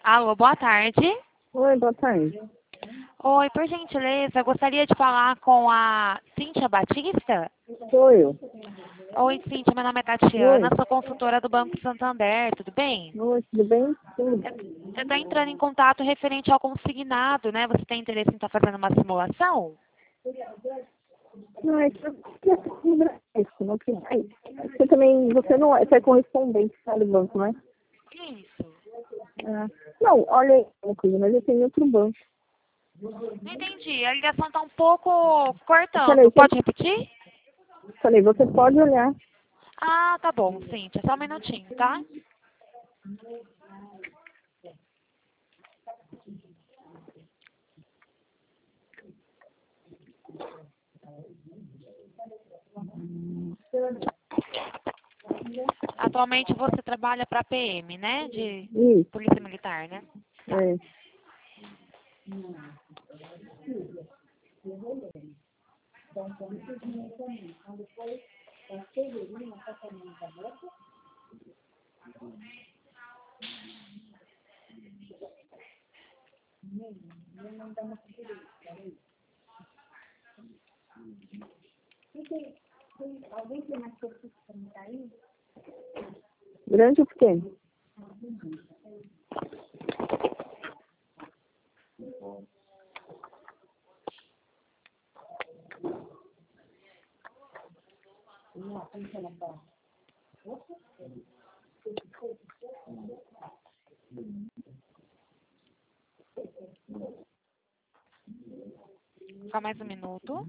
Alô, boa tarde. Oi, boa tarde. Oi, por gentileza, eu gostaria de falar com a Cíntia Batista. Sou eu. Oi, Cíntia, meu nome é Tatiana, Oi. sou consultora do Banco Santander, tudo bem? Oi, tudo bem? Tudo. Você está entrando em contato referente ao consignado, né? Você tem interesse em estar fazendo uma simulação? Não, é que eu queria isso, não que você também, você é correspondente do banco, né? Isso. Ah, não, olha aí, uma coisa, mas eu tenho outro banco. Não entendi, a ligação está um pouco Falei, cortando. Pode repetir? você pode olhar. Ah, tá bom, Cíntia, só um minutinho, tá? Atualmente você trabalha para a PM, né? De Isso, Polícia Militar, né? Tá. é. Grande ou pequeno? Só mais um minuto.